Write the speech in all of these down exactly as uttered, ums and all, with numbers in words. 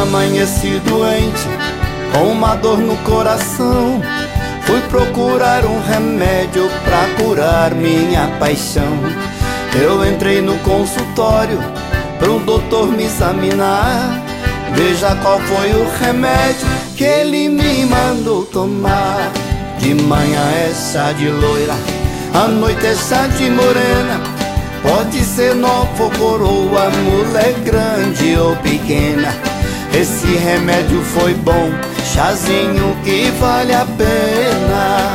amanheci doente, com uma dor no coração. Fui procurar um remédio pra curar minha paixão. Eu entrei no consultório pro doutor me examinar. Veja qual foi o remédio que ele me mandou tomar. De manhã é chá de loira, à noite é chá de morena. Pode ser nova ou coroa, mulher grande ou pequena. Esse remédio foi bom, chazinho que vale a pena.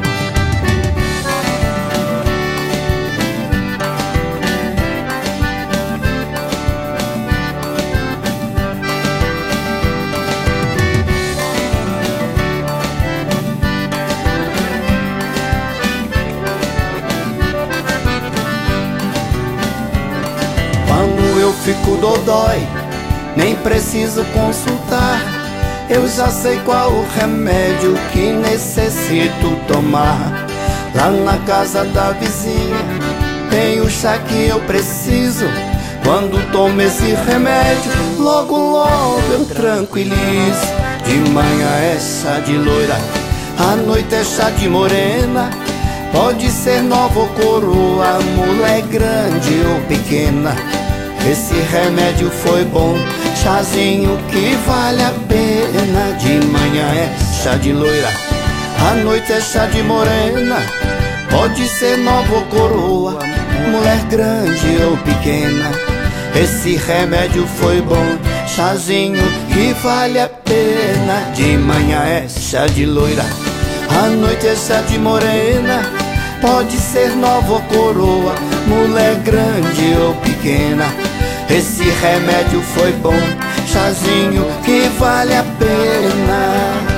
Quando eu fico dodói, nem preciso consultar. Eu já sei qual o remédio que necessito tomar. Lá na casa da vizinha tem o chá que eu preciso. Quando tomo esse remédio, logo logo eu tranquilizo. De manhã é chá de loira, à noite é chá de morena. Pode ser nova ou coroa, mulher grande ou pequena. Esse remédio foi bom, chazinho que vale a pena. De manhã é chá de loira, à noite é chá de morena. Pode ser nova ou coroa, mulher grande ou pequena. Esse remédio foi bom, chazinho que vale a pena. De manhã é chá de loira, à noite é chá de morena. Pode ser nova ou coroa, mulher grande ou pequena. Esse remédio foi bom, chazinho que vale a pena.